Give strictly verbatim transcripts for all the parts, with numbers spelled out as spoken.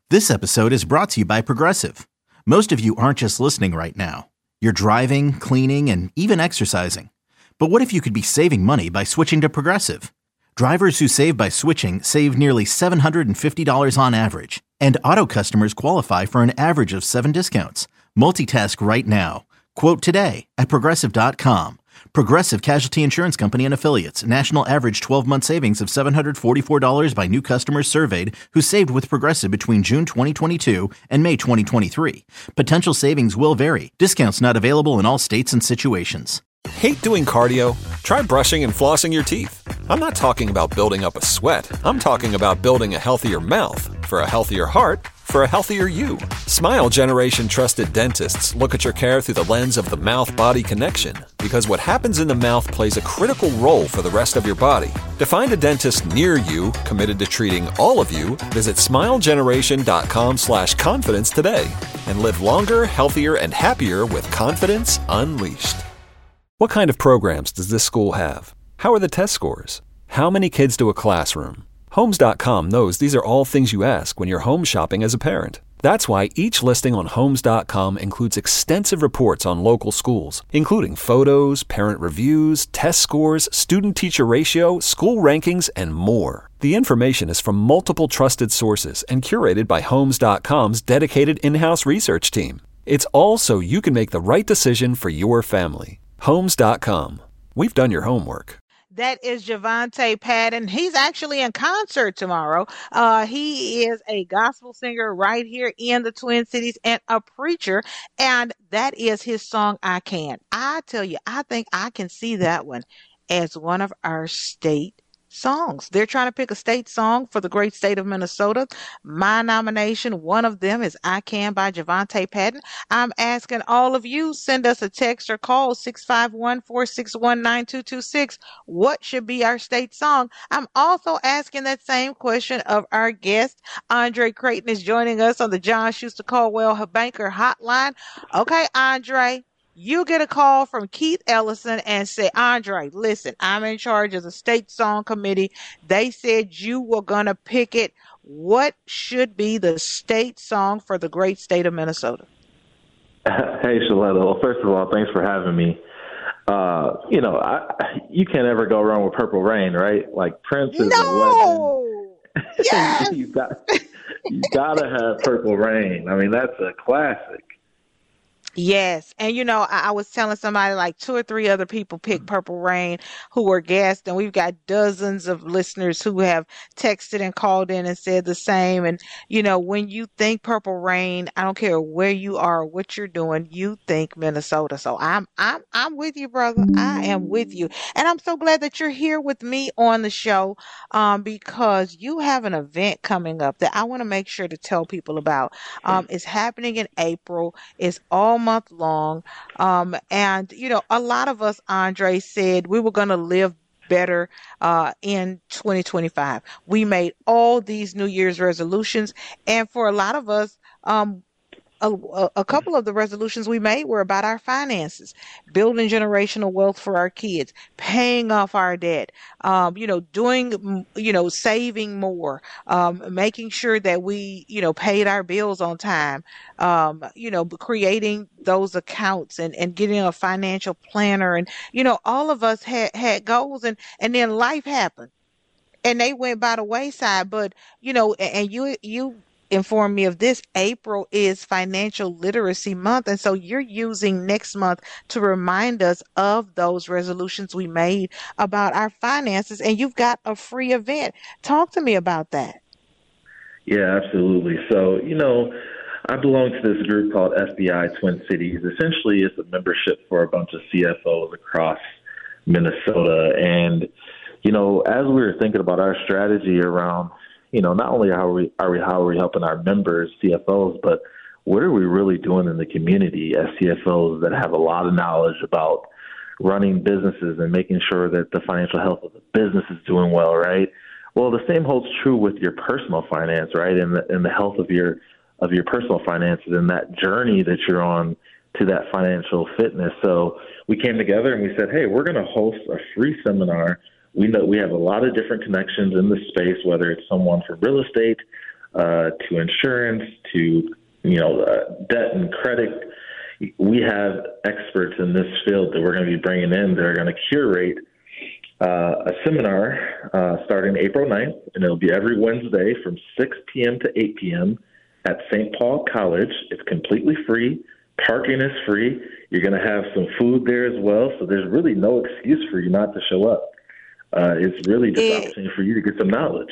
This episode is brought to you by Progressive. Most of you aren't just listening right now. You're driving, cleaning, and even exercising. But what if you could be saving money by switching to Progressive? Drivers who save by switching save nearly seven hundred fifty dollars on average. And auto customers qualify for an average of seven discounts. Multitask right now. Quote today at Progressive dot com. Progressive Casualty Insurance Company and Affiliates. National average twelve-month savings of seven hundred forty-four dollars by new customers surveyed who saved with Progressive between June twenty twenty-two and May twenty twenty-three. Potential savings will vary. Discounts not available in all states and situations. Hate doing cardio? Try brushing and flossing your teeth. I'm not talking about building up a sweat. I'm talking about building a healthier mouth. For a healthier heart, for a healthier you. Smile Generation trusted dentists look at your care through the lens of the mouth-body connection, because what happens in the mouth plays a critical role for the rest of your body. To find a dentist near you committed to treating all of you, visit smilegeneration.com slash confidence today and live longer, healthier, and happier with confidence unleashed. What kind of programs does this school have? How are the test scores? How many kids do a classroom? Homes dot com knows these are all things you ask when you're home shopping as a parent. That's why each listing on Homes dot com includes extensive reports on local schools, including photos, parent reviews, test scores, student-teacher ratio, school rankings, and more. The information is from multiple trusted sources and curated by Homes dot com's dedicated in-house research team. It's all so you can make the right decision for your family. Homes dot com. We've done your homework. That is Javante Patton. He's actually in concert tomorrow. Uh, he is a gospel singer right here in the Twin Cities and a preacher. And that is his song, I Can. I tell you, I think I can see that one as one of our state songs. They're trying to pick a state song for the great state of Minnesota. My nomination, one of them, is I Can by Javante Patton. I'm asking all of you, send us a text or call six five one, four six one, nine two two six. What should be our state song? I'm also asking that same question of our guest. Andre Creighton is joining us on the John Schuster Caldwell Banker Hotline. Okay, Andre. You get a call from Keith Ellison and say, Andre, listen, I'm in charge of the state song committee. They said you were going to pick it. What should be the state song for the great state of Minnesota? Hey, Shaletta. Well, first of all, thanks for having me. Uh, you know, I, you can't ever go wrong with Purple Rain, right? Like Prince is no! a legend. Yes! you got, you gotta have Purple Rain. I mean, that's a classic. Yes. And, you know, I, I was telling somebody like two or three other people picked Purple Rain who were guests, and we've got dozens of listeners who have texted and called in and said the same. And, you know, when you think Purple Rain, I don't care where you are, what you're doing, you think Minnesota. So I'm, I'm, I'm with you, brother. I am with you. And I'm so glad that you're here with me on the show, um, because you have an event coming up that I want to make sure to tell people about. Um, it's happening in April. It's almost month long. Um, and, you know, a lot of us, Andre, said we were going to live better uh, in twenty twenty-five. We made all these New Year's resolutions. And for a lot of us, um, A, a couple of the resolutions we made were about our finances, building generational wealth for our kids, paying off our debt, um, you know, doing, you know, saving more, um, making sure that we, you know, paid our bills on time, um, you know, creating those accounts and, and getting a financial planner. And, you know, all of us had, had goals, and, and then life happened and they went by the wayside. But, you know, and you, you, informed me of this. April is Financial Literacy Month, and so you're using next month to remind us of those resolutions we made about our finances, and you've got a free event. Talk to me about that. Yeah, absolutely. So, you know, I belong to this group called F B I Twin Cities. Essentially, it's a membership for a bunch of C F Os across Minnesota. And, you know, as we were thinking about our strategy around, you know, not only how are we, are we, how are we helping our members, C F Os, but what are we really doing in the community as C F Os that have a lot of knowledge about running businesses and making sure that the financial health of the business is doing well, right? Well, the same holds true with your personal finance, right? And the, and the health of your, of your personal finances and that journey that you're on to that financial fitness. So we came together and we said, hey, we're going to host a free seminar. We know we have a lot of different connections in this space, whether it's someone from real estate, uh, to insurance, to you know uh, debt and credit. We have experts in this field that we're going to be bringing in that are going to curate uh, a seminar uh, starting April ninth, and it'll be every Wednesday from six p.m. to eight p.m. at Saint Paul College. It's completely free. Parking is free. You're going to have some food there as well, so there's really no excuse for you not to show up. Uh, it's really just an opportunity for you to get some knowledge.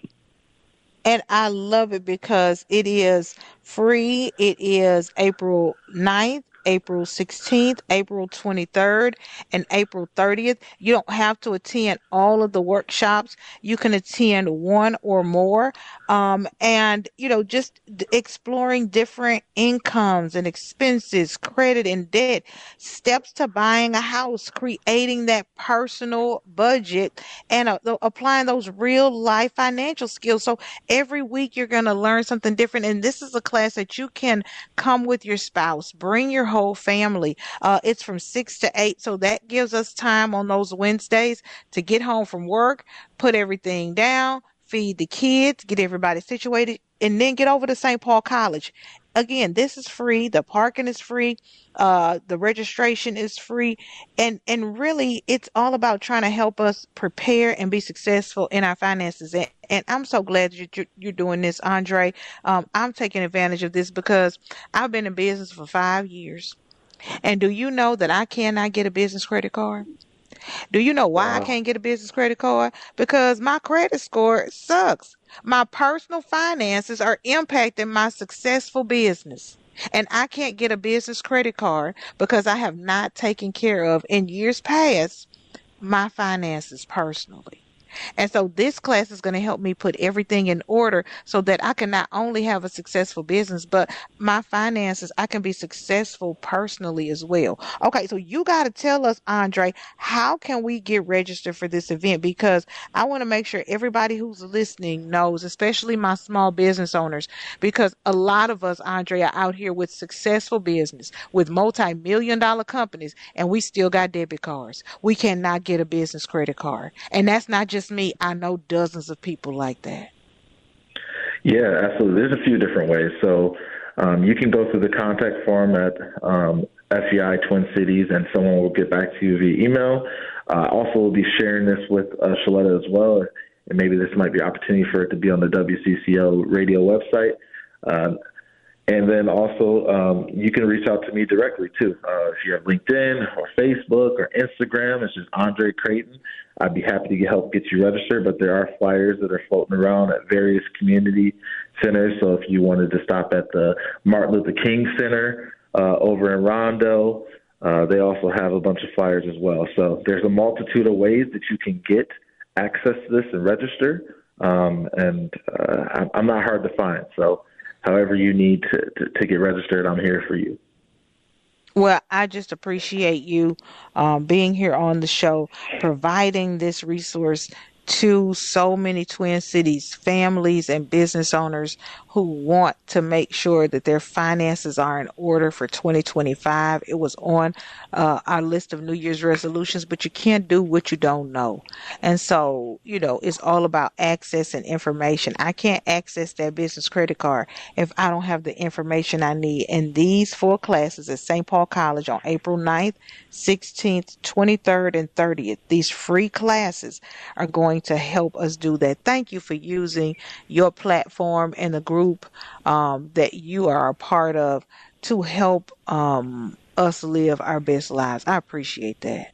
And I love it because it is free. It is April ninth, April sixteenth, April twenty-third, and April thirtieth. You don't have to attend all of the workshops. You can attend one or more. Um, and, you know, just d- exploring different incomes and expenses, credit and debt, steps to buying a house, creating that personal budget, and uh, th- applying those real life financial skills. So every week you're going to learn something different. And this is a class that you can come with your spouse, bring your whole family. Uh, it's from six to eight. So that gives us time on those Wednesdays to get home from work, put everything down, feed the kids, get everybody situated, and then get over to Saint Paul College. Again, this is free. The parking is free. Uh, the registration is free. And, and really, it's all about trying to help us prepare and be successful in our finances. And, and I'm so glad that you're, you're doing this, Andre. Um, I'm taking advantage of this because I've been in business for five years. And do you know that I cannot get a business credit card? Do you know why wow. I can't get a business credit card? Because my credit score sucks. My personal finances are impacting my successful business. And I can't get a business credit card because I have not taken care of, in years past, my finances personally. And so this class is going to help me put everything in order so that I can not only have a successful business, but my finances, I can be successful personally as well. Okay, so you got to tell us, Andre, how can we get registered for this event? Because I want to make sure everybody who's listening knows, especially my small business owners, because a lot of us, Andre, are out here with successful business, with multi-million dollar companies, and we still got debit cards. We cannot get a business credit card. And that's not just me. I know dozens of people like that. Yeah, absolutely. There's a few different ways. So um, you can go through the contact form at um, S E I Twin Cities, and someone will get back to you via email. Uh, also, we'll be sharing this with uh, Shaletta as well, and maybe this might be an opportunity for it to be on the W C C O radio website. Uh, and then also, um, you can reach out to me directly, too. Uh, if you have LinkedIn or Facebook or Instagram, it's just Andre Creighton. I'd be happy to help get you registered, but there are flyers that are floating around at various community centers. So if you wanted to stop at the Martin Luther King Center uh, over in Rondo, uh, they also have a bunch of flyers as well. So there's a multitude of ways that you can get access to this and register, um, and uh, I'm not hard to find. So however you need to, to, to get registered, I'm here for you. Well, I just appreciate you um, being here on the show, providing this resource to so many Twin Cities families and business owners who want to make sure that their finances are in order for twenty twenty-five. It was on uh, our list of New Year's resolutions, but you can't do what you don't know. And so, you know, it's all about access and information. I can't access that business credit card if I don't have the information I need. And these four classes at Saint Paul College on April ninth, sixteenth, twenty-third, and thirtieth, these free classes are going to help us do that. Thank you for using your platform and the group um, that you are a part of to help um, us live our best lives. I appreciate that.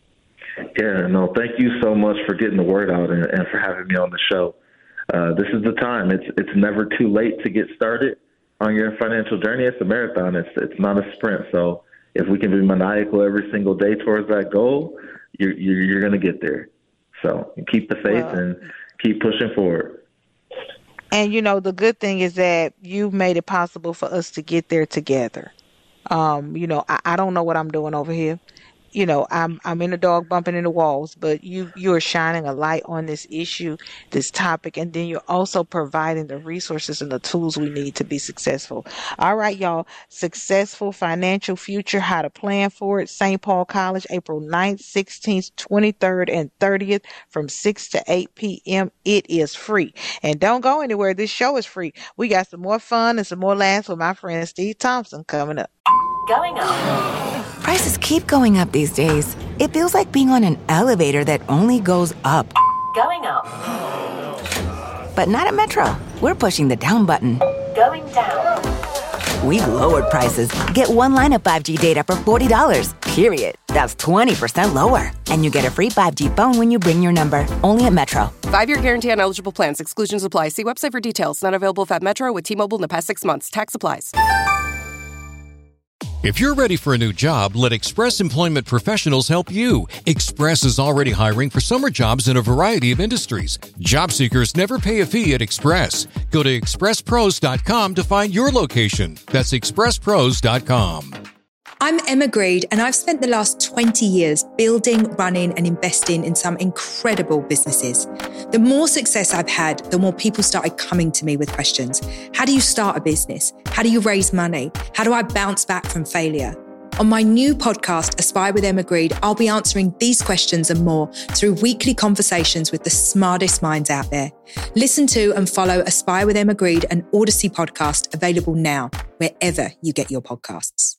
Yeah, no, thank you so much for getting the word out and, and for having me on the show. Uh, this is the time. It's it's never too late to get started on your financial journey. It's a marathon. It's it's not a sprint. So if we can be maniacal every single day towards that goal, you're you're, you're going to get there. So keep the faith well, and keep pushing forward. And, you know, the good thing is that you've made it possible for us to get there together. Um, you know, I, I don't know what I'm doing over here. you know, I'm I'm in a dog bumping into walls, but you you are shining a light on this issue, this topic, and then you're also providing the resources and the tools we need to be successful. All right, y'all. Successful Financial Future, How to Plan for It. Saint Paul College, April ninth, sixteenth, twenty-third, and thirtieth from six to eight p.m. It is free. And don't go anywhere. This show is free. We got some more fun and some more laughs with my friend Steve Thompson coming up. Going up. Prices keep going up these days. It feels like being on an elevator that only goes up. Going up. But not at Metro. We're pushing the down button. Going down. We've lowered prices. Get one line of five G data for forty dollars, period. That's twenty percent lower. And you get a free five G phone when you bring your number. Only at Metro. Five-year guarantee on eligible plans. Exclusions apply. See website for details. Not available at Metro with T-Mobile in the past six months. Tax applies. If you're ready for a new job, let Express Employment Professionals help you. Express is already hiring for summer jobs in a variety of industries. Job seekers never pay a fee at Express. Go to express pros dot com to find your location. That's express pros dot com. I'm Emma Greed, and I've spent the last twenty years building, running, and investing in some incredible businesses. The more success I've had, the more people started coming to me with questions. How do you start a business? How do you raise money? How do I bounce back from failure? On my new podcast, Aspire with Emma Greed, I'll be answering these questions and more through weekly conversations with the smartest minds out there. Listen to and follow Aspire with Emma Greed, an Odyssey podcast, available now, wherever you get your podcasts.